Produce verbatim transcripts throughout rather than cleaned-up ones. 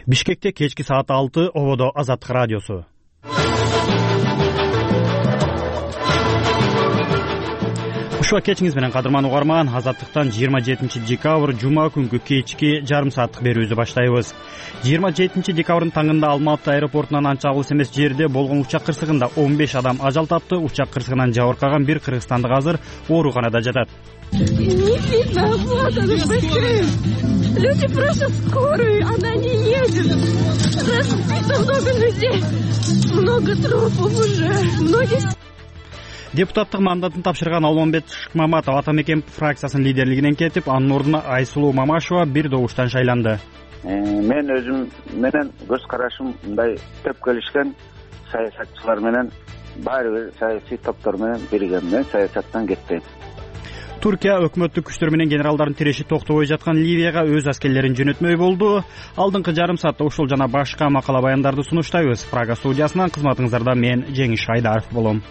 Бишкекте кечки саат алты, ободо Азаттык радиосу. Ушуга кечиңиз менен кадырман угарман, Азаттыктан жыйырма жетинчи декабрь жума күнгү кечки жарым сааттык берүүбүздү баштайбыз. жыйырма жетинчи декабрдын таңында Алматы аэропортунан анча алыс эмес жерде болгон учак кырсыгында он беш адам ажал тапты. Учак кырсыгынан жабыркаган бир кыргызстандык азыр ооруканада жатат. Не видно, вот она быстрее. Люди просят скорую, она не едет. Разбито много людей, много трупов уже, многие... Депутаттык мандатын тапшырган Алмамбет Шыкмаматов Ата Мекен фракциясынын лидерлигинен кетип, анын ордуна Айсулуу Мамашева бир добуштан шайланды. Мен өзүм менен көз карашым мындай төп келишкен саясатчылар менен, баары бир саясий топтор менен биригем, мен саясаттан кетпейм. Туркия өкмөттүк күчтөр менен генералдардын тиреши токтобой жаткан Ливияга өз аскерлерин жөнөтмөй болду. Алдыңкы жарым саатта ушул жана башка макала баяндарды сунуштайбыз. Прага студиясынан кызматыңыздарда мен Жеңиш Айдаров болом.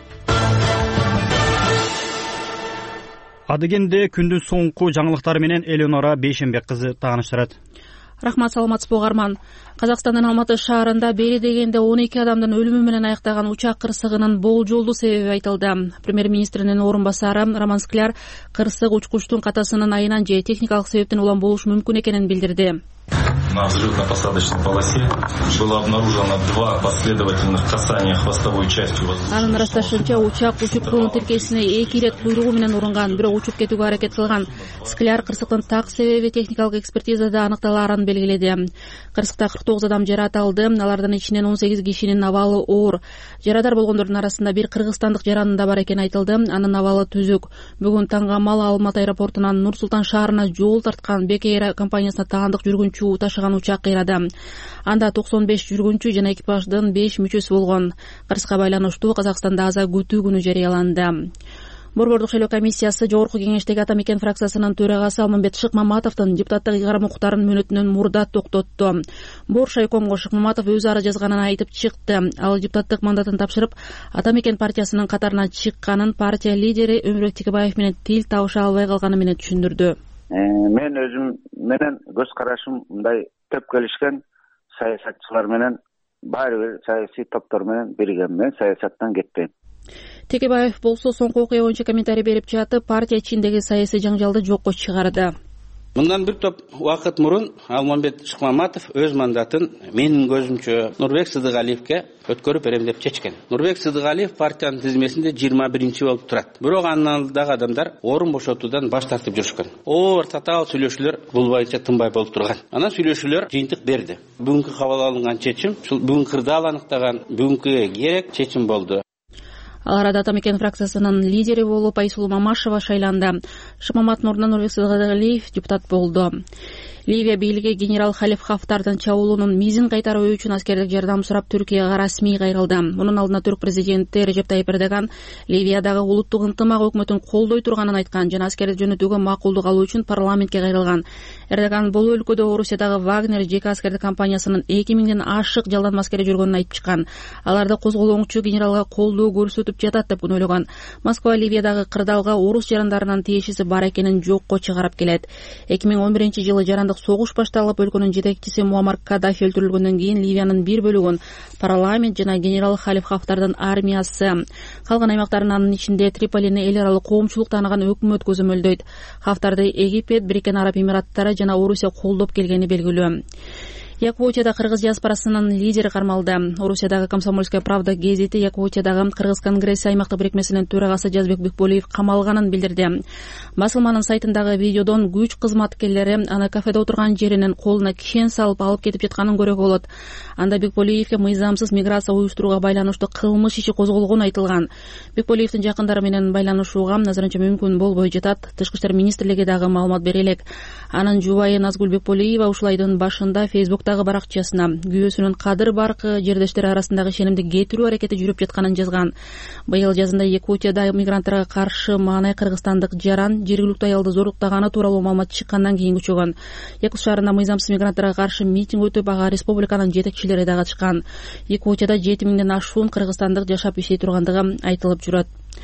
Адыгенде күндүн соңку жаңылыктары менен Элеонора Бейшенбек кызы тааныштырат. Рахмат, саламатсызбы угарман. Казакстандын Алматы шаарында бери дегенде он эки адамдын өлүмү менен аяктаган учак кырсыгынын болжолдуу себеби айтылды. Премьер-министринин орун басары Роман Скляр кырсык учкучтун катасынын айынан же техникалык себептен улам болушу мүмкүн экенин билдирди. На взлетно-посадочной полосе было обнаружено два последовательных касания хвостовой частью воздушного. Анын ырасташынча учак учуптуунун тиркесине эки ирет куйругу менен урунган, бирок учуп кетүүгө аракет кылган. Скляр кырсыктын так себеби техникалык экспертизада аныкталаарын белгиледи. Кырсыкта кырк тогуз адам жаракат алды, алардын ичинен он сегиз кишинин абалы оор. Жарадар болгондордун арасында бир кыргызстандык жаранын да бар экени айтылды. Анын абалы түзүк. Бүгүн таңга мал Алматы аэропортунан Нур Султан шаарына жол тарткан Бек Эйр компаниясына таандык жүргүнчү ташыган учак кыйрады. Анда токсон беш жүргүнчү жана экипаждын беш мүчөсү болгон. Кырсыкка байланыштуу Казакстанда аза күтүү күнү жарыяланды. Борбордук шайлоо комиссиясы жогорку кеңештеги Ата Мекен фракциясынын төрагасы Алмамбет Шыкмаматовдун депутаттык ыйгарым укуктарын мөөнөтүнөн мурда токтотту. Бор шайкомго Шыкмаматов өз ары жазганын айтып чыкты. Ал депутаттык мандатын тапшырып, Ата Мекен партиясынын катарына чыкканын партия лидери Өмүрбек Текебаев менен тил табыша албай калганы менен түшүндүрдү. Мен өзүм менен көз карашым мындай төп келишкен саясатчылар менен, баары бир саясий топтор менен биригем, мен саясаттан кетпейм. Текебаев болсо соңку окуя боюнча комментарий берип жатып, партия ичиндеги саясий жаңжалды жокко чыгарды. Мындан бир топ убакыт мурун Алмамбет Шыкмаматов өз мандатын менин көзүмчө Нурбек Сыдыгалиевке өткөрүп берем деп чечкен. Нурбек Сыдыгалиев партиянын тизмесинде жыйырма биринчи болуп турат. Бирок анын алдындагы адамдар орун бошотуудан баш тартып жүрүшкөн. Оор татаал сүйлөшүүлөр бул боюнча тынбай болуп турган. Анан сүйлөшүүлөр жыйынтык берди. Бүгүнкү кабыл алынган чечим, ушул бүгүн кырдаал аныктаган бүгүнкү керек чечим болду. Ал арада Ата Мекен фракциясынын лидери болуп Айсулуу Мамашева шайланды. Шыкмаматтын ордуна Нурбек Сыдыгалиев депутат болду. Ливия бийлиги генерал Халиф Хафтардын чабуулунун мизин кайтаруу үчүн аскердик жардам сурап Түркияга расмий кайрылды. Мунун алдында Түрк президенти Режеп Тайип Эрдоган Ливиядагы улуттук ынтымак өкмөтүн колдой турганын айткан жана аскерди жөнөтүүгө макулдук алуу үчүн парламентке кайрылган. Эрдоган бул өлкөдө Орусиядагы Вагнер жеке аскердик компаниясынын эки миңден ашык жалданма аскери жүргөнүн айтып чыккан. Аларды козголоңчу генералга колдоо көрсөтүп жатат деп күнөөлөгөн. Москва Ливиядагы кырдаалга орус жарандарынын тиешеси бар экенин жокко чыгарып келет. эки миң он биринчи жылы жарандык согуш башталып, өлкөнүн жетекчиси Муаммар Каддафи өлтүрүлгөндөн кийин Ливиянын бир бөлүгүн парламент жана генерал Халиф Хафтардын армиясы, калган аймактарын анын ичинде Триполини эл аралык коомчулук тааныган өкмөт көзөмөлдөйт. Хафтарды Египет, Бириккен Араб Эмираттары жана Орусия колдоп келгени белгилүү. Якутияда кыргыз диаспорасынын лидери кармалды. Орусиядагы Комсомольская правда гезити Якутиядагы кыргыз конгресси аймактык бирикмесинин төрагасы Жазбек Бекболиев камалганын билдирди. Басылманын сайтындагы видеодон күч кызматкерлери аны кафеде отурган жеринен колуна кишен салып алып кетип жатканын көрүүгө болот. Анда Бекболиевке мыйзамсыз миграция уюштурууга байланыштуу кылмыш иши козголгону айтылган. Бекболиевдин жакындары менен байланышууга азырынча мүмкүн болбой жатат. Тышкы иштер министрлиги дагы маалымат бере элек. Анын жубайы Назгүл Бекболиева ушул айдын башында Фейсбуктагы баракчасына күйөөсүнүн кадыр баркы жердештери арасындагы ишенимди кетирүү аракети жүрүп жатканын жазган. Быйыл жазында Якутияда мигранттарга каршы маанай кыргызстандык жаран жергиликтүү аялды зорлуктаганы тууралуу маалымат чыккандан кийин күчөгөн. Якут шаарында мыйзамсыз мигранттарга каршы митинг өтүп, ага республиканын жетекчилери да катышкан. Якутияда жети миңден ашуун кыргызстандык жашап иштей тургандыгы айтылып жүрөт.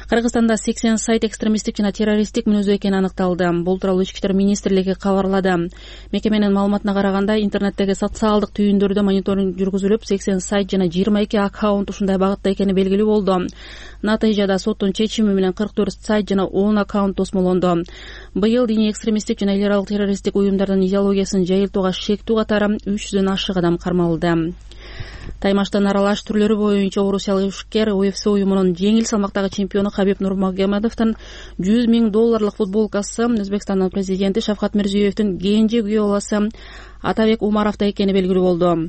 Кыргызстанда сексен сайт экстремисттик жана террористтик мүнөздүү экени аныкталды. Бул тууралуу Ички иштер министрлиги кабарлады. Мекеменин маалыматына караганда, интернеттеги социалдык түйүндөрдө мониторинг жүргүзүлүп, сексен сайт жана жыйырма эки аккаунт ушундай багытта экени белгилүү болду. Натыйжада соттун чечими менен кырк төрт сайт жана он аккаунт тосмолонду. Быйыл диний экстремисттик жана элитаралык террористтик уюмдардын идеологиясын жайылтууга шектүү катары үч жүздөн ашык адам кармалды. Таймаштын аралаш түрлөрү боюнча орусиялык ишкер У Эф Си уюмунун жеңил салмактагы чемпиону Хабиб Нурмагомедовдун жүз миң долларлык футболкасы Өзбекстандын президенти Шавкат Мирзиёевдин кенже күйөө баласы Атабек Умаровдо экени белгилүү болду.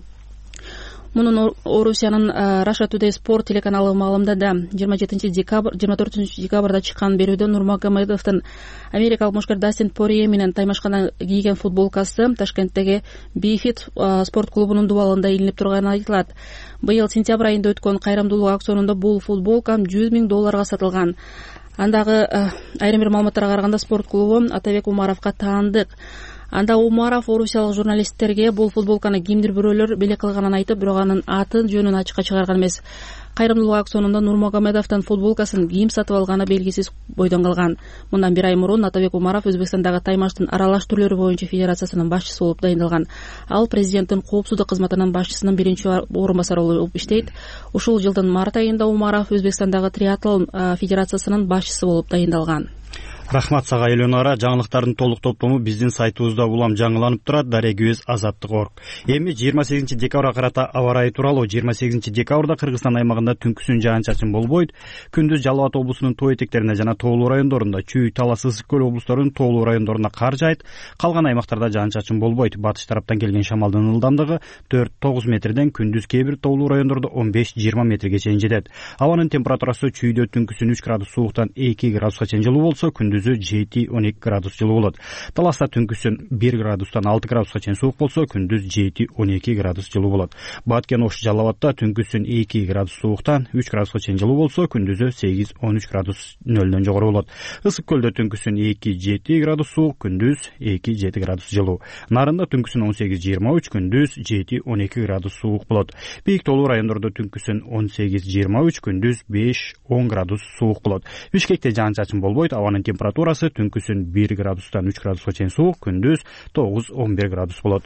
Мунун Орусиянын Russia Today спорт телеканалы маалымдады. жыйырма жетинчи декабрь жыйырма төртүнчү декабрда чыккан берүүдө Нурмагомедовдун америкалык мушкер Дастин Порье менен таймашкана кийген футболкасы Ташкенттеги Бифит спорт клубунун дубалында илинип турганы айтылат. Быйыл сентябрь айында өткөн кайрымдуулук аукционунда бул футболка жүз миң долларга сатылган. Андагы айрым бир маалыматтарга караганда спорт клубу Атабек Умаровго таандык. Анда Умаров орусиялык журналисттерге бул футболканы кимдир бирөөлөр белек кылганын айтып, бирок анын атын жөнүн ачыкка чыгарган эмес. Кайрымдуулук аукционунда Нурмагомедовдун футболкасын ким сатып алганы белгисиз бойдон калган. Мындан бир ай мурун Атабек Умаров Өзбекстандагы таймаштын аралаш түрлөрү боюнча федерациясынын башчысы болуп дайындалган. Ал президенттин коопсуздук кызматынын башчысынын биринчи орун басары болуп иштейт. Ушул жылдын март айында Умаров Өзбекстандагы триатлон федерациясынын башчысы болуп дайындалган. Рахмат сага Элёнора. Жаңылыктардын толук топтому биздин сайтыбызда улам жаңыланып турат. Дария көз азаттык орг. Эми жыйырма сегизинчи декабрга карата аба ырайы тууралуу. жыйырма сегизинчи декабрда Кыргызстан аймагында түнкүсүн жаан-чачын болбойт. Күндүз Жалал Абад облусунун тоо этектерине жана тоолуу райондорунда, Чүй, Талас, Ысык көл облустарынын тоолуу райондоруна кар жаайт. Калган аймактарда жаан-чачын болбойт. Батыш тараптан келген шамалдын ылдамдыгы төрт тогуз метрден, күндүз кээ бир тоолуу райондордо он беш жыйырма метрге чейин жетет. Абанын температурасы Чүйдө түнкүсүн үч градус сууктан эки градуска чейин жылуу болсо, күндүзү жети он эки градус жылуу болот. Таласта түнкүсүн бир градустан алты градуска чейин суук болсо, күндүз жети он эки градус жылуу болот. Баткен Ош Жалал Абадта түнкүсүн эки градус сууктан үч градуска чейин жылуу болсо, күндүзү сегиз он үч градус нөлдөн жогору болот. Ысык көлдө түнкүсүн эки жети градус суук, күндүз эки жети градус жылуу. Нарында түнкүсүн он сегиз жыйырма үч, күндүз жети он эки градус суук болот. Бийик тоолуу райондордо түнкүсүн он сегиз жыйырма үч, күндүз беш он градус суук болот. Бишкекте жаан-чачын болбойт. Абанын температурасы түнкүсүн бир градустан үч градуска чейин суук, күндүз тогуз он бир градус болот.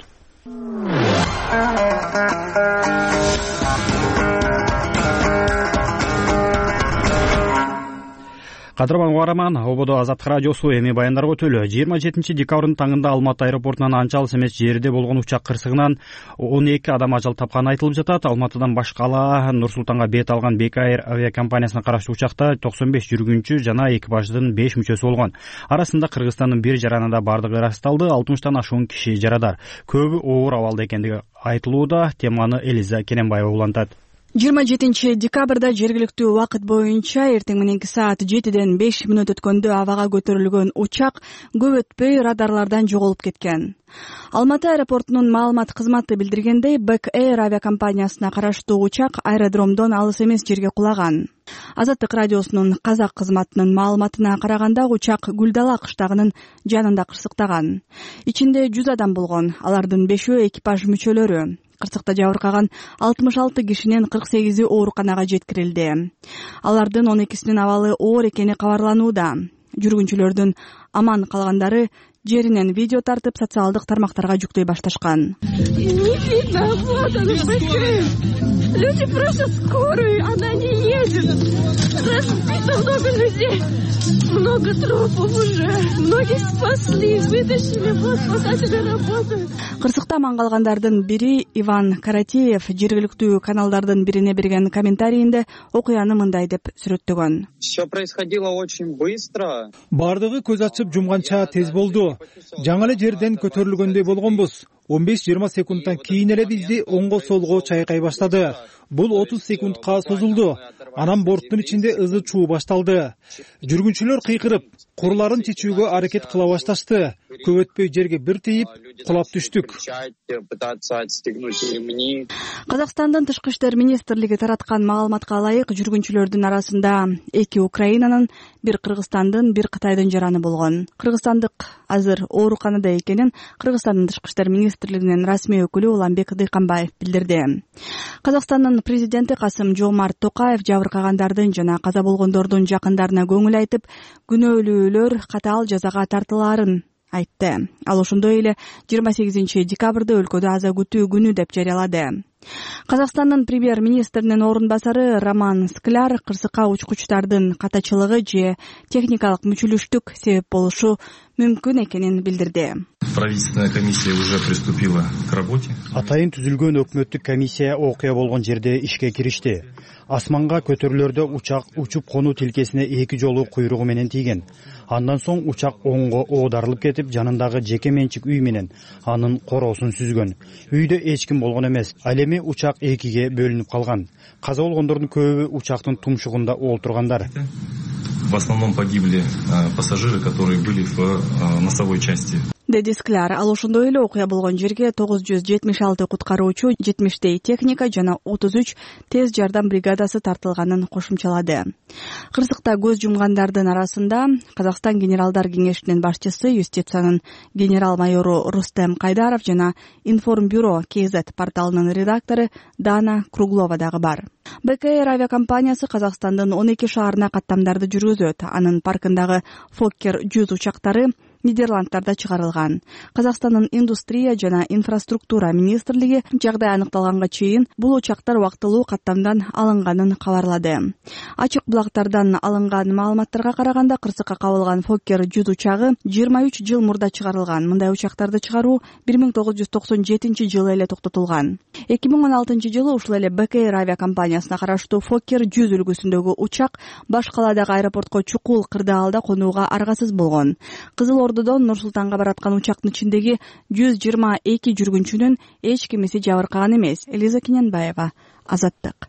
Кадырман угарман, Ободо Азаттык радиосу эми баяндарга өтөлү. жыйырма жетинчи декабрдын таңында Алматы аэропортунан анча алыс эмес жерде болгон учак кырсыгынан он эки адам ажал тапканы айтылып жатат. Алматыдан башкала Нур Султанга бет алган Бек Air авиакомпаниясына караштуу учакта токсон беш жүргүнчү жана экипаждын беш мүчөсү болгон. Арасында Кыргызстандын бир жаранында бардыгы ырасталды. алтымыштан ашуун киши жарадар. Көбү оор абалда экендиги айтылууда. Теманы Элиза Кененбаева улантат. жыйырма жетинчи декабрда жергиликтүү убакыт боюнча эртең мененки саат жетиден беш мүнөт өткөндө абага көтөрүлгөн учак көп өтпөй радарлардан жоголуп кеткен. Алматы аэропортунун маалымат кызматы билдиргендей, Бек Air авиакомпаниясына караштуу учак аэродромдон алыс эмес жерге кулаган. Азаттык радиосунун казак кызматынын маалыматына караганда, учак Гүлдала кыштагынын жанында кырсыктаган. Ичинде жүз адам болгон, алардын бешөө экипаж мүчөлөрү. Кырсыкта жабыркаган алтымыш алты кишинин кырк сегизи ооруканага жеткирилди. Алардын он экисинин абалы оор экени кабарланууда. Жүргүнчүлөрдүн аман калгандары жеринен видео тартып социалдык тармактарга жүктөй башташкан. Люди просят скорую, она не едет. Разбито много людей. Много трупов уже. Многих спасли, вытащили, вот спасатели работают. Кырсыкта аман калгандардын бири Иван Каратеев жергиликтүү каналдардын бирине берген комментарийинде окуяны мындай деп сүрөттөгөн. Все происходило очень быстро. Бардыгы көз ачып жумганча тез болду. Жаңы эле жерден көтөрүлгөндөй болгонбуз. он беш жыйырма секундтан кийин эле бизди оңго солго чайкай баштады. Бул отуз секундка созулду. Анан борттун ичинде ызы чуу башталды. Жүргүнчүлөр кыйкырып, курларын чечүүгө аракет кыла башташты. Көп өтпөй жерге бир тийип, кулап түштүк. Казакстандын тышкы иштер министрлиги тараткан маалыматка ылайык, жүргүнчүлөрдүн арасында эки Украинанын, бир Кыргызстандын, бир Кытайдын жараны болгон. Кыргызстандык азыр ооруканада экенин Кыргызстандын тышкы иштер министри министрлигинин расмий өкүлү Уланбек Дыйканбаев билдирди. Казакстандын президенти Касым Жомарт Токаев жабыркагандардын жана каза болгондордун жакындарына көңүл айтып, күнөөлүүлөр катаал жазага тартылаарын айтты. Ал ошондой эле жыйырма сегизинчи декабрда өлкөдө аза күтүү күнү деп жарыялады. Казакстандын премьер-министринин орун басары Роман Скляр кырсыкка учкучтардын катачылыгы же техникалык мүчүлүштүк себеп болушу мүмкүн экенин билдирди. Правительственная комиссия уже приступила к работе. Атайын түзүлгөн өкмөттүк комиссия окуя болгон жерде ишке киришти. Асманга көтөрүлөрдө учак учуп конуу тилкесине эки жолу куйругу менен тийген. Андан соң учак оңго оодарылып кетип, жанындагы жеке менчик үй менен анын короосун сүзгөн. Үйдө эч ким болгон эмес. Ал эми учак экиге бөлүнүп калган. Каза болгондордун көбү учактын тумшугунда олтургандар. В основном погибли пассажиры, которые были в носовой части. Деди Скляр. Ал ошондой эле окуя болгон жерге тогуз жүз жетимиш алты куткаруучу, жетимиштей техника жана отуз үч тез жардам бригадасы тартылганын кошумчалады. Кырсыкта көз жумгандардын арасында Казакстан генералдар кеңешинин башчысы, юстициянын генерал-майору Рустем Кайдаров жана Информбюро КЗ порталынын редактору Дана Круглова дагы бар. БКР авиакомпаниясы Казакстандын он эки шаарына каттамдарды жүргүзөт. Анын паркындагы Фоккер жүз учактары Нидерландтарда чыгарылган. Казакстандын индустрия жана инфраструктура министрлиги жагдай аныкталганга чейин бул учактар убактылуу каттамдан алынганын кабарлады. Ачык булактардан алынган маалыматтарга караганда, кырсыкка кабылган Фоккер жүз учагы жыйырма үч жыл мурда чыгарылган. Мындай учактарды чыгаруу бир миң тогуз жүз токсон жетинчи жылы эле токтотулган. эки миң он алтынчы жылы ушул эле БКР авиакомпаниясына караштуу Фоккер жүз үлгүсүндөгү учак баш калаадагы аэропортко чукул кырдаалда конууга аргасыз болгон. Кызыл Ордодон Нур-Султанга бараткан учактын ичиндеги жүз жыйырма эки жүргүнчүнүн эч кимиси жабыркаган эмес. Элиза Киненбаева, Азаттык.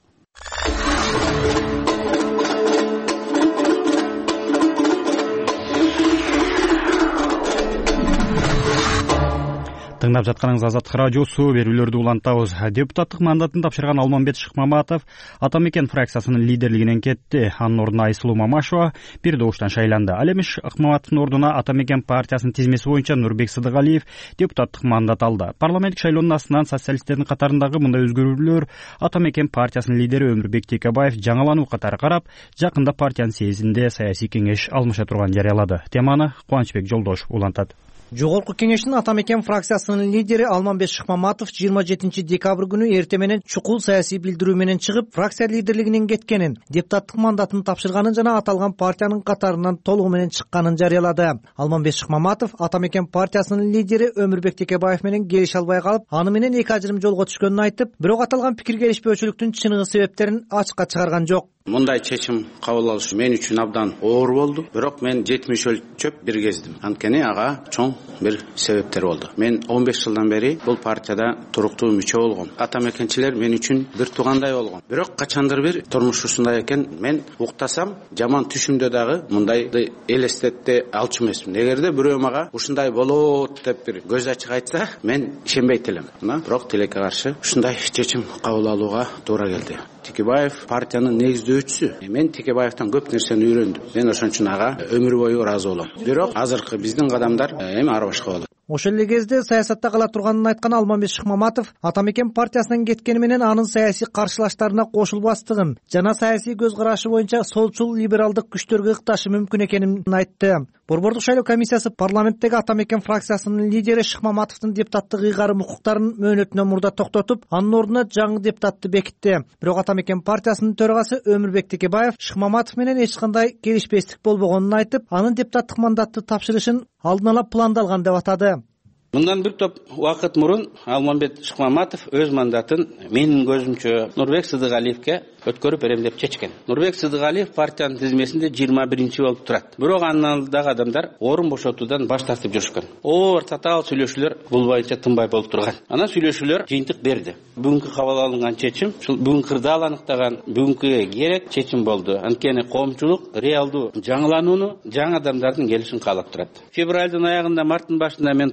Тыңдап жатканыңыз Азаттык радиосу, берүүлөрдү улантабыз. Депутаттык мандатын тапшырган Алмамбет Шыкмаматов Атамекен фракциясынын лидерлигинен кетти. Анын ордуна Айсулуу Мамашева бир добуштан шайланды. Ал эми Шыкмаматовдун ордуна Атамекен партиясынын тизмеси боюнча Нурбек Сыдыгалиев депутаттык мандат алды. Парламенттик шайлоонун астынан социалисттердин катарындагы мындай өзгөрүүлөр Атамекен партиясынын лидери Өмүрбек Текебаев жаңылануу катары карап, жакында партиянын съездинде саясий кеңеш алмаша турганын жарыялады. Теманы Кубанычбек Жолдошев улантат. Жогорку кеңештин Атамекен фракциясынын лидери Алмамбет Шыкмаматов жыйырма жетинчи декабрь күнү эрте менен чукул саясий билдирүү менен чыгып, фракция лидерлигинен кеткенин, депутаттык мандатын тапшырганын жана аталган партиянын катарынан толугу менен чыкканын жарыялады. Алмамбет Шыкмаматов Атамекен партиясынын лидери Өмүрбек Текебаев менен келише албай калып, аны менен эки ажырым жолго түшкөнүн айтып, бирок аталган пикир келишпөөчүлүктүн чыныгы себептерин ачыкка чыгарган жок. Мындай чечим кабыл алыш мен үчүн абдан оор болду, бирок мен жетимиш өлчөп бир кездим. Анткени ага чоң бир себептер болду. Мен он беш жылдан бери бул партияда туруктуу мүчө болгом. Атамекенчилер мен үчүн бир туугандай болгон. Бирок качандыр бир турмуш ушундай экен, мен уктасам жаман түшүмдө дагы мындайды элестетте алчу эмесмин. Эгерде бирөө мага ушундай болот деп бир көз ачык айтса, мен ишенбейт элем. Бирок тилекке каршы ушундай чечим кабыл алууга туура келди. Текебаев партиянын негиздөөчүсү. Мен Текебаевтан көп нерсени үйрөндүм. Мен ошон үчүн ага өмүр бою ыраазы болом. Бирок азыркы биздин кадамдар эми ар башка болот. Ошол эле кезде саясатта кала турганын айткан Алмамбет Шыкмаматов Атамекен партиясынан кеткени менен анын саясий каршылаштарына кошулбастыгын жана саясий көз карашы боюнча солчул либералдык күчтөргө ыкташы мүмкүн экенин айтты. Борбордук шайлоо комиссиясы парламенттеги Атамекен фракциясынын лидери Шыкмаматовдун депутаттык ыйгарым укуктарын мөөнөтүнөн мурда токтотуп, анын ордуна жаңы депутатты бекитти. Бирок Атамекен партиясынын төрагасы Өмүрбек Текебаев Шыкмаматов менен эч кандай келишпестик болбогонун айтып, анын депутаттык мандатты тапшырышын алдын ала пландалган деп атады. Мындан бир топ убакыт мурун Алмамбет Шыкмаматов өз мандатын менин көзүмчө Нурбек Сыдыгалиевке өткөрүп берем деп чечкен. Нурбек Сыдыгалиев партиянын тизмесинде жыйырма биринчи болуп турат. Бирок анын алдындагы адамдар орун бошотуудан баш тартып жүрүшкөн. Оор татаал сүйлөшүүлөр бул боюнча тынбай болуп турган. Анан сүйлөшүүлөр жыйынтык берди. Бүгүнкү кабыл алынган чечим, ушул бүгүн кырдаал аныктаган бүгүнкү керек чечим болду. Анткени коомчулук реалдуу жаңыланууну, жаңы адамдардын келишин каалап турат. Февралдын аягында, марттын башында мен партиянын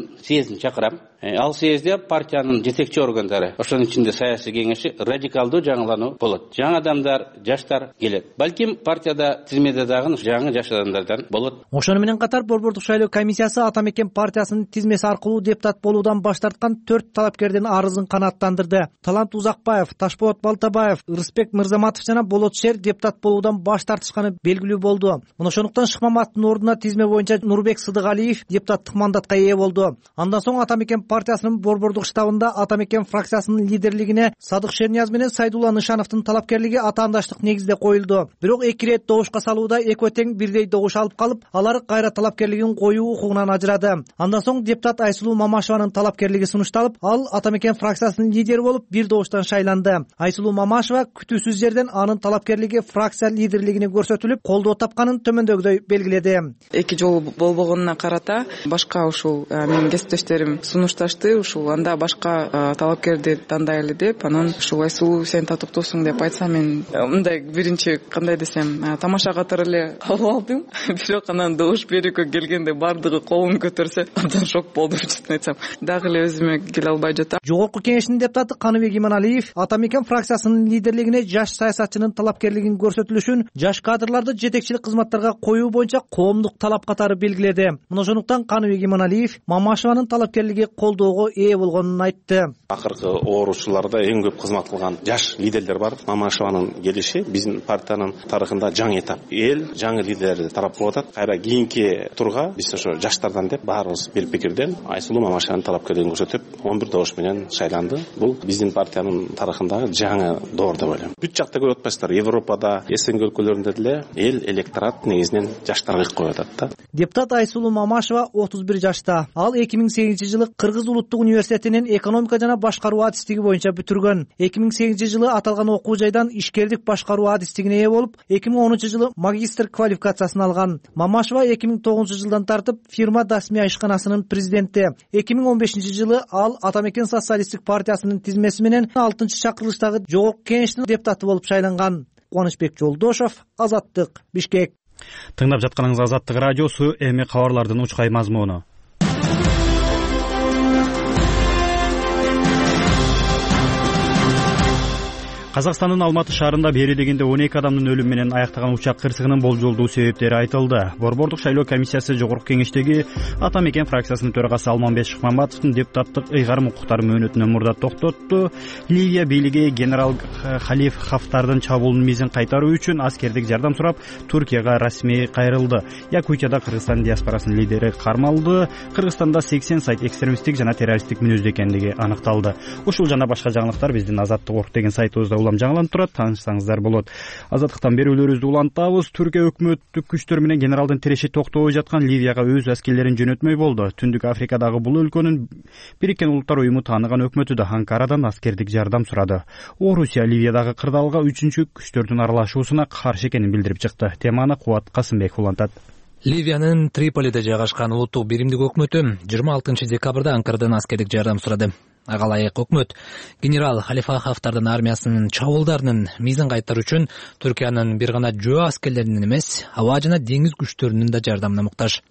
съездин чакырам. Ал съезде партиянын жетекчи органдары, ошонун ичинде саясий кеңеши радикалдуу жаңылануу болот. Жаңы адамдар, жаштар келет. Балким партияда тизмеде дагы жаңы жаш адамдардан болот. Ошону менен катар Борбордук шайлоо комиссиясы Ата Мекен партиясынын тизмеси аркылуу депутат болуудан баш тарткан төрт талапкердин арызын канааттандырды. Талант Узакбаев, Ташболот Балтабаев, Рыспек Мырзаматов жана Болот Шер депутат болуудан баш тартышканы белгилүү болду. Мына ошондуктан Шыкмаматовдун ордуна тизме боюнча Нурбек Сыдыгалиев депутаттык мандатка ээ болду. Андан соң Ата Мекен партиясынын борбордук штабында Ата Мекен фракциясынын лидерлигине Садык Шернияз менен Сайдулла Нышановдун талапкерлиги атаандаштык негизде коюлду. Бирок эки ирет добушка салууда экөө тең бирдей добуш алып калып, алар кайра талапкерлигин коюу укугунан ажырады. Андан соң депутат Айсулуу Мамашеванын талапкерлиги сунушталып, ал Ата Мекен фракциясынын лидери болуп бир добуштан шайланды. Айсулуу Мамашева күтүүсүз жерден анын талапкерлиги фракция лидерлигине көрсөтүлүп, колдоо тапканын төмөндөгүдөй белгиледи. Эки жолу болбогонуна карата башка ушул менин кесиптештерим сунушташты, ушул анда башка талапкерди тандайлы деп, анан ушул Айсулуу сен татыктуусуң деп айтса, мен мындай биринчи кандай десем, тамаша катары эле кабыл алдым. Бирок анан добуш берүүгө келгенде бардыгы колун көтөрсө, абдан шок болдум, чын айтсам. Дагы эле өзүмө келе албай жатам. Жогорку кеңештин депутаты Каныбек Иманалиев Ата Мекен фракциясынын лидерлигине жаш саясатчынын талапкерлигин көрсөтүлүшүн жаш кадрларды жетекчилик кызматтарга коюу боюнча коомдук талап катары белгиледи. Мына ошондуктан Каныбек Иманалиев Мамашеванын талапкерлиги колдоого ээ болгонун айтты. Акыркы ооручуларда эң көп кызмат кылган жаш лидерлер бар. Мамашеванын келиши биздин партиянын тарыхында жаңы этап. Эл жаңы лидерлерди тарап болуп атат. Кайра кийинки турга биз ошо жаштардан деп баарыбыз бир пикирден Айсулуу Мамашеванын талапкерлигин көрсөтүп, он бир добуш менен шайланды. Бул биздин партиянын тарыхындагы жаңы доор деп ойлойм. Бүт жакта көрүп атпайсыздар, Европада, СНГ өлкөлөрүндө деле эл электорат негизинен жаштарга коюп атат да. Депутат Айсулуу Мамашева отуз бир жашта. Ал эки миң сегизинчи жылы Кыргыз улуттук университетинин экономика жана башкаруу адистиги боюнча бүтүргөн. эки миң сегизинчи жылы аталган окуу жайдан ишкердик башкаруу адистигине ээ болуп, эки миң онунчу жылы магистр квалификациясын алган. Мамашева эки миң тогузунчу жылдан тартып фирма Дасмия ишканасынын президенти. эки миң он бешинчи жылы ал Ата Мекен социалисттик партиясынын тизмеси менен алтынчы чакырылыштагы жогорку кеңештин депутаты болуп шайланган. Кубанычбек Жолдошов, Азаттык, Бишкек. Тыңдап жатканыңыз Азаттык радиосу, эми кабарлардын учкай мазмуну. Казакстандын Алматы шаарында бери дегенде он эки адамдын өлүмү менен аяктаган учак кырсыгынын болжолдуу себептери айтылды. Борбордук шайлоо комиссиясы жогорку кеңештеги Ата Мекен фракциясынын төрагасы Алмамбет Шыкмаматовдун депутаттык ыйгарым укуктары мөөнөтүнөн мурда токтотту. Ливия бийлиги генерал Халиф Хафтардын чабуулунун мизин кайтаруу үчүн аскердик жардам сурап Туркияга расмий кайрылды. Якутияда Кыргызстан диаспорасынын лидери кармалды. Кыргызстанда сексен сайт экстремисттик жана террористтик мүнөздө экендиги аныкталды. Ушул жана башка жаңылыктар биздин Азаттык орг деген сайтыбызда улам жаңыланып турат, таанышсаңыздар болот. Азаттыктан берүүлөрүбүздү улантабыз. Түркия өкмөттүк күчтөр менен генералдын тиреши токтобой жаткан Ливияга өз аскерлерин жөнөтмөй болду. Түндүк Африкадагы бул өлкөнүн Бириккен Улуттар уюму тааныган өкмөтү да Анкарадан аскердик жардам сурады. Орусия Ливиядагы кырдаалга үчүнчү күчтөрдүн аралашуусуна каршы экенин билдирип чыкты. Теманы Кубат Касымбеков улантат. Ливиянын Триполиде жайгашкан улуттук биримдик өкмөтү жыйырма алтынчы декабрда Анкарадан аскердик жардам сурады. Ага ылайык өкмөт генерал Халифа Хафтардын армиясынын чабуулдарынын мизин кайтаруу үчүн Түркиянын бир гана жөө аскерлеринин эмес, аба жана деңиз күчтөрүнүн да жардамына муктаж.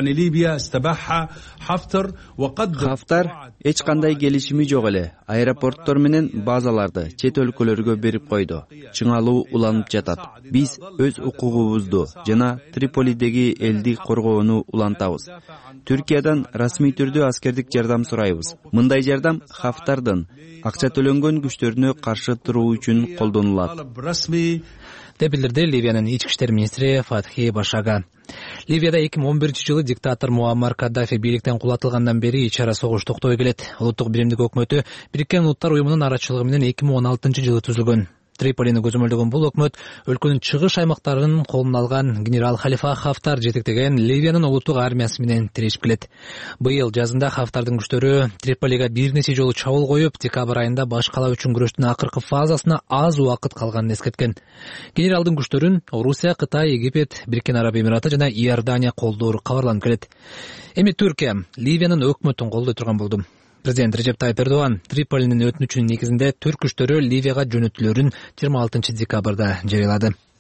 Хафтар эч кандай келишими жок эле аэропорттор менен базаларды чет өлкөлөргө берип койду. Чыңалуу уланып жатат. Биз өз укугубузду жана Триполидеги элди коргоону улантабыз. Түркиядан расмий түрдө аскердик жардам сурайбыз. Мындай жардам Хафтардын акча төлөнгөн күчтөрүнө каршы туруу үчүн колдонулат, деп билдирди Ливиянын ички иштер министри Фатхи Башага. Ливияда эки миң он биринчи жылы диктатор Муаммар Каддафи бийликтен кулатылгандан бери ич ара согуш токтой келет. Улуттук биримдик өкмөтү Бириккен Улуттар уюмунун арачылыгы менен эки миң он алтынчы жылы түзүлгөн. Триполини көзөмөлдөгөн бул өкмөт өлкөнүн чыгыш аймактарын колуна алган генерал Халифа Хафтар жетектеген Ливиянын улуттук армиясы менен тирешип келет. Быйыл жазында Хафтардын күчтөрү Триполига бир нече жолу чабуул коюп, декабрь айында баш кала үчүн күрөштүн акыркы фазасына аз убакыт калганын эскерткен. Генералдын күчтөрүн Орусия, Кытай, Египет, Бириккен Араб Эмираты жана Иордания колдоору кабарланып келет. Эми Түркия Ливиянын өкмөтүн колдой турган болду. Президент Режеп Тайып Эрдоган Триполинин өтүнүчүнүн негизинде түрк күчтөрү Ливияга жөнөтүлөрүн жыйырма алтынчы декабрда жарыялады.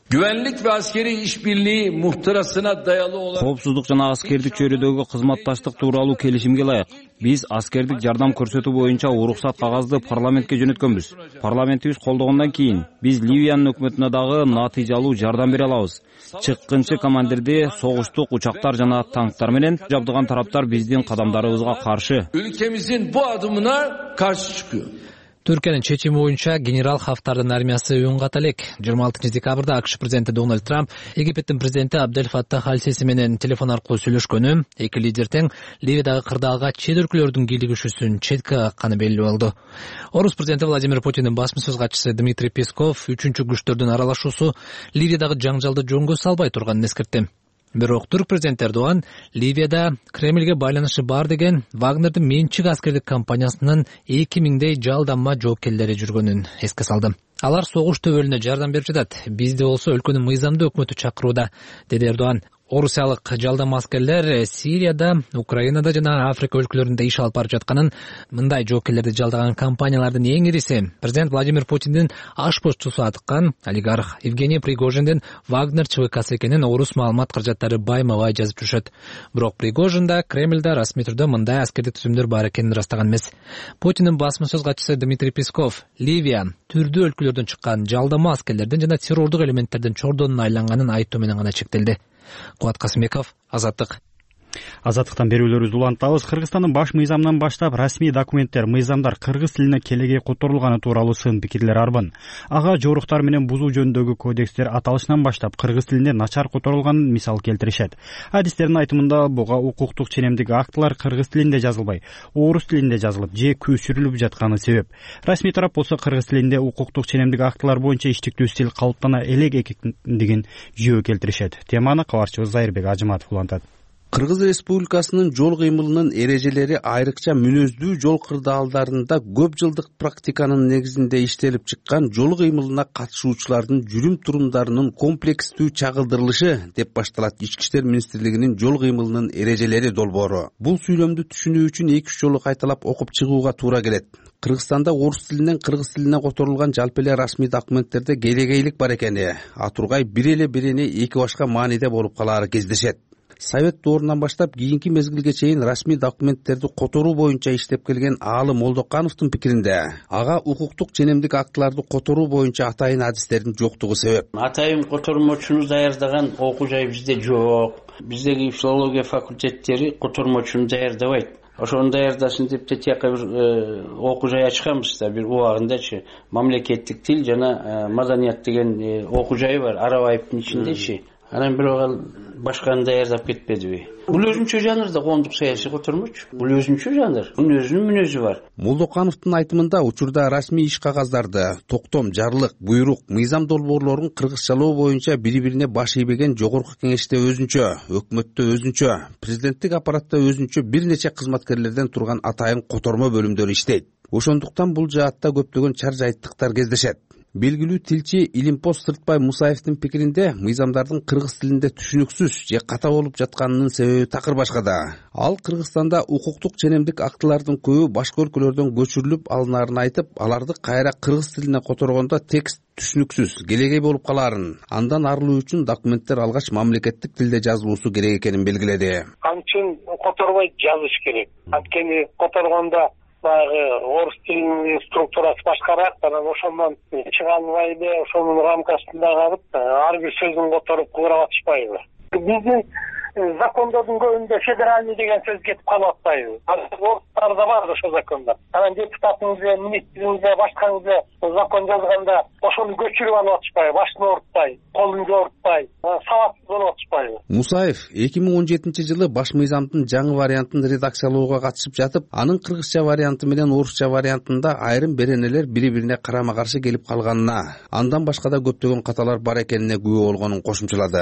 Güvenlik ve askeri işbirliği muhtırasına dayalı olan коопсуздук жана аскердик чөйрөдөгү кызматташтык тууралуу келишимге ылайык биз аскердик жардам көрсөтүү боюнча уруксат кагазды парламентке жөнөткөнбүз. Парламентибиз колдогондон кийин биз Ливиянын өкмөтүнө дагы натыйжалуу жардам бере алабыз. Чыккынчы командирди согуштук учактар жана танктар менен жабдыган тараптар биздин кадамдарыбызга каршы. Ülkemizin bu adımına karşı çıkıyor. Түркиянын чечими боюнча генерал Хафтардын армиясы үн ката элек. жыйырма алтынчы декабрда АКШ президенти Дональд Трамп Египеттин президенти Абдель Фаттах Аль-Сиси менен телефон аркылуу сүйлөшкөнү, эки лидер тең Ливиядагы кырдаалга чет өлкөлөрдүн кийлигишүүсүн четке какканы белгилүү болду. Орус президенти Владимир Путиндин басма сөз катчысы Дмитрий Песков үчүнчү күчтөрдүн аралашуусу Ливиядагы жаңжалды жөнгө салбай турганын эскертти. Бирок түрк президенти Эрдоган Ливияда Кремльге байланышы бар деген Вагнердин менчик аскердик компаниясынын эки миңдей жалданма жоопкерлери жүргөнүн эске салды. Алар согуш төбөлүнө жардам берип жатат. Бизде болсо өлкөнүн мыйзамдуу өкмөтү чакырууда, деди Эрдоган. Орусиялык жалдам аскерлер Сирияда, Украинада жана Африка өлкөлөрүндө иш алып барып жатканын, мындай жоопкерлерди жалдаган компаниялардын эң ириси президент Владимир Путиндин ашпозчусу атыккан олигарх Евгений Пригожиндин Вагнер ЧВКсы экенин орус маалымат каражаттары байма-бай жазып жүрүшөт. Бирок Пригожин да Кремльда расмий түрдө мындай аскердик түзүмдөр бар экенин ырастаган эмес. Путиндин басма сөз катчысы Дмитрий Песков Ливия түрдүү өлкөлөрдөн чыккан жалдама аскерлердин жана террордук элементтердин чордонуна айланганын айтуу менен гана чектелди. Куат Касымбеков, Азаттык. Азаттыктан берүүлөрүбүздү улантабыз. Кыргызстандын баш мыйзамынан баштап расмий документтер, мыйзамдар кыргыз тилине келегей которулганы тууралуу сын пикирлер арбын. Ага жоруктар менен бузуу жөнүндөгү кодекстер аталышынан баштап кыргыз тилинде начар которулганын мисал келтиришет. Адистердин айтымында буга укуктук ченемдик актылар кыргыз тилинде жазылбай, орус тилинде жазылып же көчүрүлүп жатканы себеп. Расмий тарап болсо кыргыз тилинде укуктук ченемдик актылар боюнча иштиктүү стиль калыптана элек экендигин жөө келтиришет. Теманы кабарчыбыз Зайырбек Ажыматов улантат. Кыргыз Республикасынын жол кыймылынын эрежелери айрыкча мүнөздүү жол кырдаалдарында көп жылдык практиканын негизинде иштелип чыккан жол кыймылына катышуучулардын жүрүм турумдарынын комплекстүү чагылдырылышы деп башталат Ички иштер министрлигинин жол кыймылынын эрежелери долбоору. Бул сүйлөмдү түшүнүү үчүн эки үч жолу кайталап окуп чыгууга туура келет. Кыргызстанда орус тилинен кыргыз тилине которулган жалпы эле расмий документтерде келегейлик бар экени, атургай бир эле бирине эки башка мааниде болуп калаары кездешет. Совет доорунан баштап кийинки мезгилге чейин расмий документтерди которуу боюнча иштеп келген Аалы Молдокановдун пикиринде, ага укуктук ченемдик актыларды которуу боюнча атайын адистердин жоктугу себеп. Атайын котормочуну даярдаган окуу жай бизде жок. Биздеги филология факультеттери котормочуну даярдабайт. Ошону даярдасын деп тетияка бир окуу жай ачканбыз да, бир убагындачы. Мамлекеттик тил жана маданият деген окуу жайы бар Арабаевдин ичиндечи. Анан бирок башканы даярдап кетпедиби? Бул өзүнчө жанр да, коомдук саясий котормоч. Бул өзүнчө жанр. Мунун өзүнүн мүнөзү бар. Молдокановдун айтымында учурда расмий иш кагаздарды, токтом, жарлык, буйрук, мыйзам долбоорлорун кыргызчалоо боюнча бири-бирине баш ийбеген жогорку кеңеште өзүнчө, өкмөттө өзүнчө, президенттик аппаратта өзүнчө бир нече кызматкерлерден турган атайын котормо бөлүмдөр иштейт. Ошондуктан бул жаатта көптөгөн чар жайттыктар кездешет. Белгилүү тилчи Илимпоз Сыртбай Мусаевдин пикиринде, мыйзамдардын кыргыз тилинде түшүнүксүз же ката болуп жатканынын себеби такыр башкада. Ал Кыргызстанда укуктук ченемдик актылардын көбү башка өлкөлөрдөн көчүрүлүп алынаарын айтып, аларды кайра кыргыз тилине которгондо текст түшүнүксүз, келегей болуп калаарын, андан арылуу үчүн документтер алгач мамлекеттик тилде жазылуусу керек экенин белгиледи. Анчын которбой жазыш керек. Анткени которгондо баягы орус тилинин структурасы башкараак, анан ошондон чыга албайбы, ошонун рамкасында калып, ар бир сөзүн которуп куура атышпайбы. Биздин закондордун көбүндө федеральный деген сөз кетип калып атпайбы? Орустарда бар ошо закондор. Анан депутатыңыз, министриңиз, башкаңыз закон жазганда ошону көчүрүп алып атышпайбы? Башын оорутпай, колун жоорутпай, сабатсыз болуп атышпайбы? Мусаев эки миң он жетинчи жылы баш мыйзамдын жаңы вариантын редакциялоого катышып жатып, анын кыргызча варианты менен орусча вариантында айрым беренелер бири-бирине карама-каршы келип калганына, андан башка да көптөгөн каталар бар экенине күбө болгонун кошумчалады.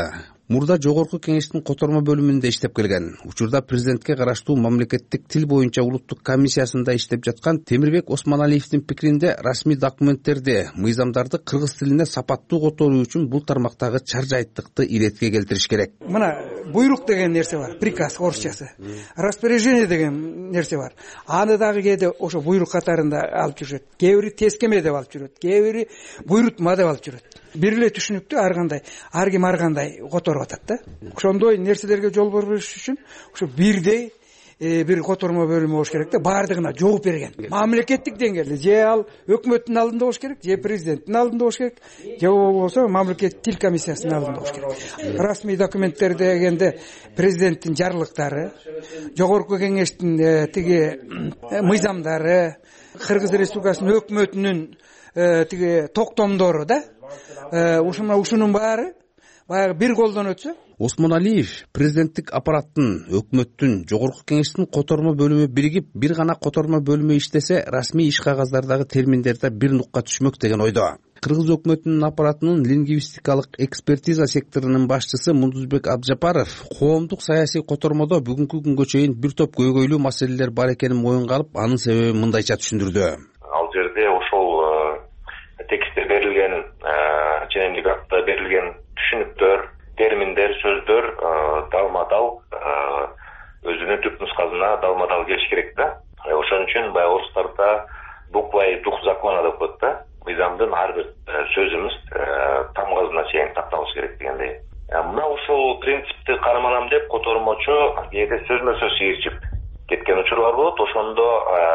мурда жогорку кеңештин котормо бөлүмүндө иштеп келген. Учурда президентке караштуу мамлекеттик тил боюнча улуттук комиссиясында иштеп жаткан Темирбек Осмоналиевдин пикиринде расмий документтерди, мыйзамдарды кыргыз тилине сапаттуу которуу үчүн бул тармактагы чаржайттыкты иретке келтириш керек. Мына буйрук деген нерсе бар, приказ орусчасы. Распоряжение деген нерсе бар. Аны дагы кээде ошо буйрук катарында алып жүрөт. Кээ бири тескеме деп алып жүрөт, кээ бири буйрутма деп алып жүрөт. Бир эле түшүнүктүү ар кандай, ар ким ар кандай которуп атат да. Ошондой нерселерге жол бербеш үчүн ошо бирдей бир котормо бөлүмү болуш керек да, баардыгына жооп берген. Мамлекеттик деңгээлде же ал өкмөттүн алдында болуш керек, же президенттин алдында болуш керек, же болбосо мамлекеттик тил комиссиясынын алдында болуш керек. Расмий документтер дегенде президенттин жарлыктары, жогорку кеңештин тиги мыйзамдары, Кыргыз Республикасынын өкмөтүнүн тиги токтомдору да, ушуна ушунун баары баягы бир колдон өтсө. Осмоналиев президенттик аппараттын, өкмөттүн, жогорку кеңештин котормо бөлүмү биригип, бир гана котормо бөлүмү иштесе, расмий иш кагаздардагы терминдерде бир нукка түшмөк деген ойдо. Кыргыз өкмөтүнүн аппаратынын лингвистикалык экспертиза секторунун башчысы Мундузбек Абжапаров коомдук саясий котормодо бүгүнкү күнгө чейин бир топ көйгөйлүү маселелер бар экенин моюнга алып, анын себебин мындайча түшүндүрдү. Ал жерде ошол текстте берилген, ченемдик акта берилген түшүнүктөр, терминдер, сөздөр далма-дал өзүнүн түп нускасына далма-дал келиш керек да. Ошон үчүн баягы орустарда буква и дух закона деп коет да. Мыйзамдын ар бир сөзүбүз тамгасына чейин такталыш керек дегендей. Мына ушул принципти карманам деп котормочу кээде сөзмө сөз кечип кеткен учурлар болот. Ошондо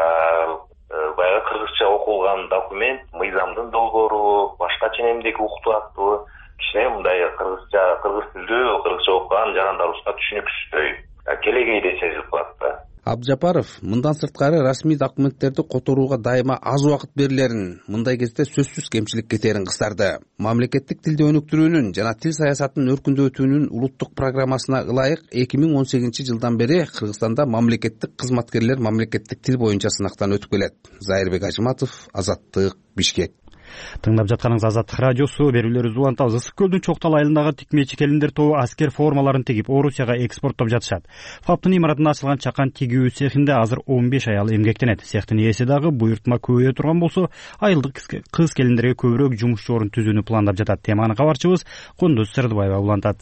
баягы кыргызча окулган документ, мыйзамдын долбоору, башка ченемдик укту аттуу кичине мындай кыргызча, кыргыз тилдүү, кыргызча окуган жарандарыбызга түшүнүксүздөй келегейдей сезилип калат да. Абжапаров мындан сырткары расмий документтерди которууга дайыма аз убакыт берилерин, мындай кезде сөзсүз кемчилик кетерин кыстарды. Мамлекеттик тилди өнүктүрүүнүн жана тил саясатынын өркүндөтүүнүн улуттук программасына ылайык эки миң он сегизинчи жылдан бери Кыргызстанда мамлекеттик кызматкерлер мамлекеттик тил боюнча сынактан өтүп келет. Зайырбек Ажыматов, Азаттык, Бишкек. Тыңдап жатканыңыз Азаттык радиосу. Берүүлөрүбүздү улантабыз. Ысык көлдүн Чоктал айылындагы тикмечи келиндер тобу аскер формаларын тигип Орусияга экспорттоп жатышат. ФАПтын имаратында ачылган чакан тигүү цехинде азыр он беш аял эмгектенет. Цехтин ээси дагы буйртма көбөйө турган болсо, айылдык кыз келиндерге көбүрөөк жумуш орун түзүүнү пландап жатат. Теманы кабарчыбыз Кундуз Сырдыбаева улантат.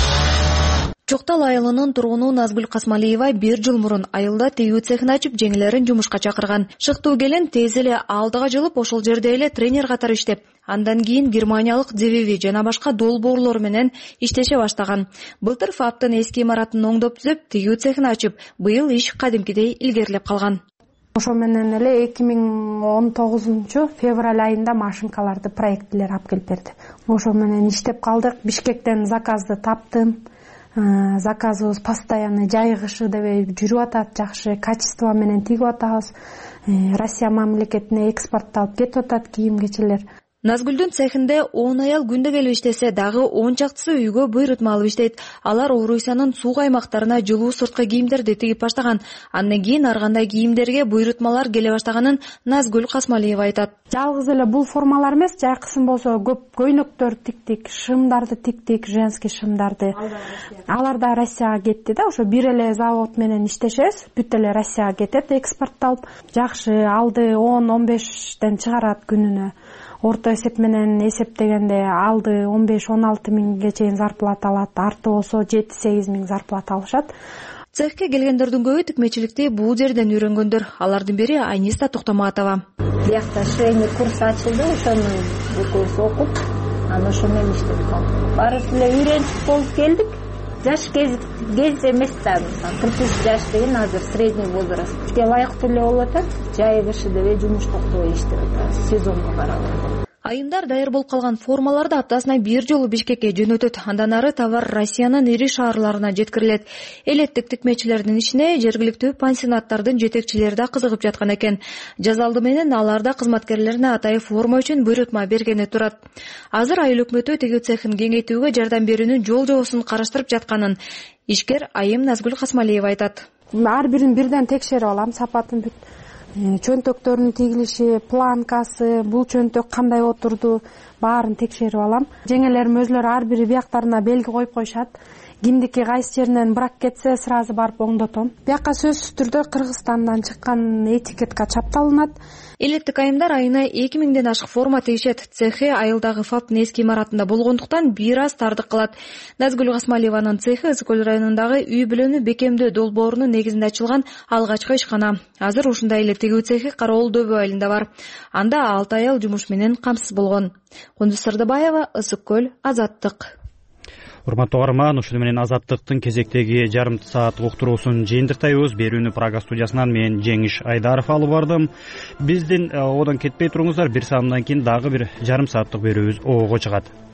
Чоктал айылынын тургуну Назгүл Касмалиева бир жыл мурун айылда тигүү цехин ачып, жеңилерин жумушка чакырган. Шыктуу келин тез эле алдыга жылып, ошол жерде эле тренер катары иштеп, андан кийин германиялык Девиви жана башка долбоорлор менен иштеше баштаган. Былтыр ФАПтын эски имаратын оңдоп түзүп, тигүү цехин ачып, быйыл иш кадимкидей илгерилеп калган. Ошо менен эле эки миң он тогузунчу февраль айында машинкаларды проектлер алып келип берди. Ошо менен иштеп калдык. Бишкектен заказды таптым. Заказыбыз постоянно жайгышы дебей жүрүп атат, жакшы качество менен тигип атабыз. Россия мамлекетине экспортталып кетип атат кийим-кечелер. Назгүлдүн цехинде он аял күндө келип иштесе, дагы он чактысы үйгө буйрутма алып иштейт. Алар Орусиянын суук аймактарына жылуу сырткы кийимдерди тигип баштаган. Андан кийин ар кандай кийимдерге буйрутмалар келе баштаганын Назгүл Касмалиева айтат. Жалгыз эле бул формалар эмес, жакшысын болсо көп көйнөктөр тиктик, шымдарды тиктик, женский шымдарды. Алар да Россияга кетти да, ошо бир эле завод менен иштешебиз, бүт эле Россияга кетет экспортталып. Жакшы, алды он он бештен чыгарат күнүнө. Орто эсеп менен эсептегенде алды он беш он алты миңге чейин зарплата алат, арты болсо жети сегиз миң зарплата алышат. Цехке келгендердин көбү тикмечиликти бул жерден үйрөнгөндөр. Алардын бири Айниста Токтоматова. Биякта швейный курс ачылды, ошону бул курс окуп, анан ошо менен иштеп калдым. Барып эле үйрөнчүк болуп келдик. Жаш кез кез эмес да, кырк үч жаш деген азыр средний возраст. Бизге ылайыктуу эле болуп атат. Жайгышы деп жумуш токтобой иштеп атабыз, сезонго карап. Айымдар дайыр болуп калган формаларды аптасына бир жолу Бишкекке жөнөтөт. Андан ары товар Россиянын ири шаарларына жеткирилет. Элеттик тикмечилердин ишине жергиликтүү пансионаттардын жетекчилери да кызыгып жаткан экен. Жазалды менен алар да кызматкерлерине атайы форма үчүн буйрутма бергени турат. Азыр айыл өкмөтү тигүү цехин кеңейтүүгө жардам берүүнүн жол жобосун караштырып жатканын ишкер айым Назгүл Касмалиева айтат. Ар бирин бирден текшерип алам, сапатын бүт чөнтөктөрүнүн тигилиши, планкасы, бул чөнтөк кандай отурду баарын текшерип алам. Жеңелерим өзлөрү ар бир бияктарына белги коюп коюшат. Кимдики кайсы жеринен брак кетсе сразу барып оңдотом. Бияка сөзсүз түрдө Кыргызстандан чыккан этикетка чапталынат. Электик айымдар айына эки миңден ашык форма тигишет. Цехи айылдагы ФАПтын эски имаратында болгондуктан бир аз тардык кылат. Назгүл Касмалиеванын цехи Ысык көл районундагы үй бүлөнү бекемдөө долбоорунун негизинде ачылган алгачкы ишкана. Азыр ушундай эле тигүү цехи Кароол дөбө айылында бар. Анда алты аял жумуш менен камсыз болгон. Кундуз Сырдыбаева, Ысык көл, Азаттык. Урматтуу угарман, ушуну менен Азаттыктын кезектеги жарым сааттык уктуруусун жыйынтыктайбыз. Берүүнү Прага студиясынан мен Жеңиш Айдаров алып бардым. Биздин одон кетпей туруңуздар, бир саамдан кийин дагы бир жарым сааттык берүүбүз ого чыгат.